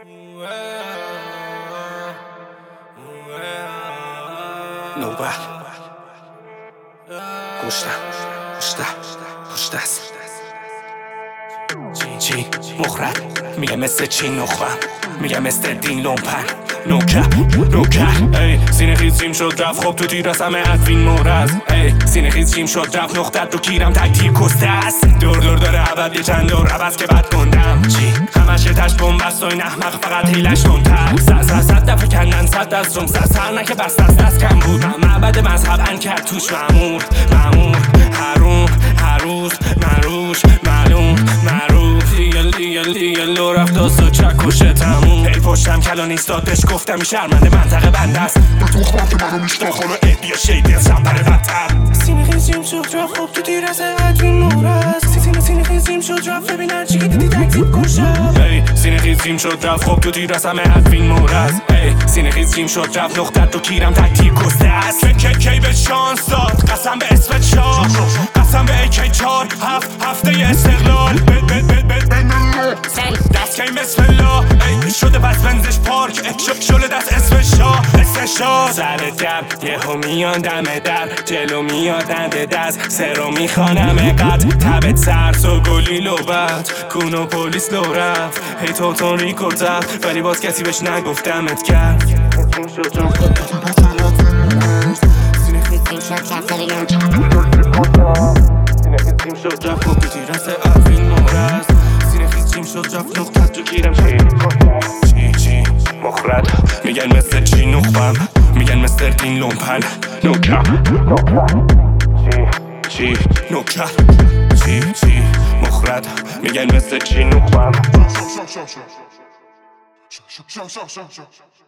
نوبر پشت است چی مخرد میگه مثل چی نخبم میگه مثل دین لومپن نوکر ای سینه خیز جیم شد رفت خب تو تیر از همه ادوین مورز ای سینه خیز جیم شد رفت نقطت تو کیرم تکتیر کسته است دور داره عبد یه چند دور عوض که بد گندم چی همش تش بومبست و این احمق فقط هیلش تندتر صد دفعه کندن صد از روم سر نکه بست دست کم بود معبد مذهب انکر توش معمور حروم هر روز مروش معلوم معروف دیگه لو رفت داست و چکشه تموم هی پشتم کلا نیستاد بهش گفتم این شرمنده منطقه بنده است به تو خواهم که منو میشتا حالا بیا شیدی از شنبره بدتر سینه خیزیم شد رفت خب تو تیر از ادوین مورز سینه خیزیم شد رفت ببینن چی که دیدی تکتیب کشم ای سینه خیزیم شد رفت خب تو تیر از همه ادوین مورز ای سینه خیزیم شد رفت نقطت تو کیرم تکتیر کسته است کی به شانس داد قسم به اسم شاه قسم به AK 4 هفته استقلال دست کی مثل الله ای شده بس بنزش پارک شله دست اسم شاه سر دم یهو میان دم در جلو میاد دنده دست سرو میخوانم قد تبت سرس و گلی لو بد کون و پولیس لو رفت هی توتون ریکورد زد ولی باز کسی بهش نگفتمت کرد سینه خیزیم شد رفت خب تو تیر از ادوین مورز سینه خیزیم شد رفت نقطت تو کیرم چی مخرد میگن مثل چی نخبم میگن مثل دین لومپن نوکر چی مخرد میگن مثل چی نخبم